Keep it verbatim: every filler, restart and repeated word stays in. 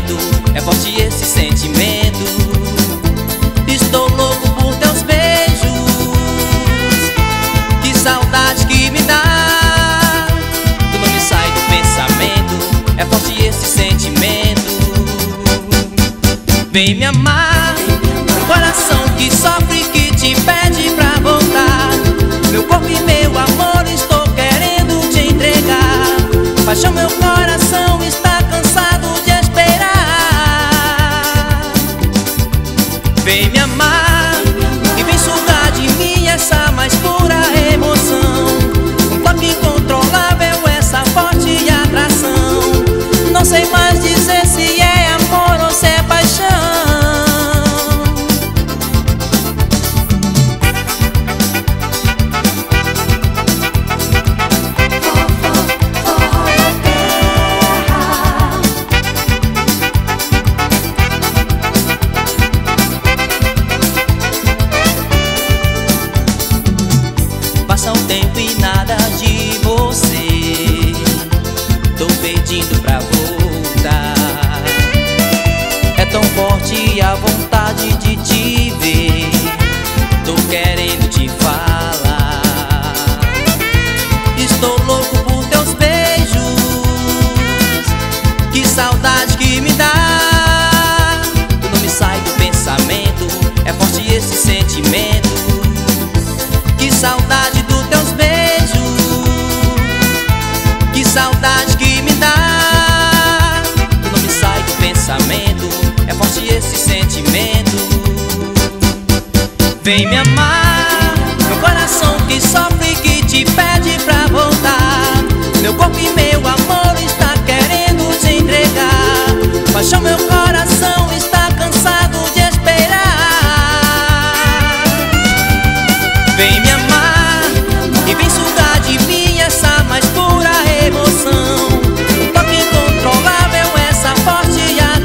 pensamento, é forte esse sentimento. Estou louco por teus beijos, que saudade que me dá. Tu não me sai do pensamento, é forte esse sentimento. Vem me amar, meu coração que sofre, que te pede pra voltar. Meu corpo e meu amor estou querendo te entregar. Paixão, meu coração está cansado de esperar. Vem me amar e vem sugar de mim essa mais pura emoção. Um toque incontrolável, essa forte atração. Não sei mais dizer se é amor ou se é paixão. Passa um tempo e nada de você, tô pedindo pra voltar. É tão forte a vontade de te ver, tô querendo te falar. Estou louco por teus beijos, que saudade que me dá. Tu não me sai do pensamento, é forte esse sentimento. Que saudade dos teus beijos, que saudade que me dá. Tu não me sai do pensamento, é forte esse sentimento. Vem me amar, meu coração que sofre, que te pede pra voltar. Meu corpo e meu amor está querendo te entregar. Paixão, meu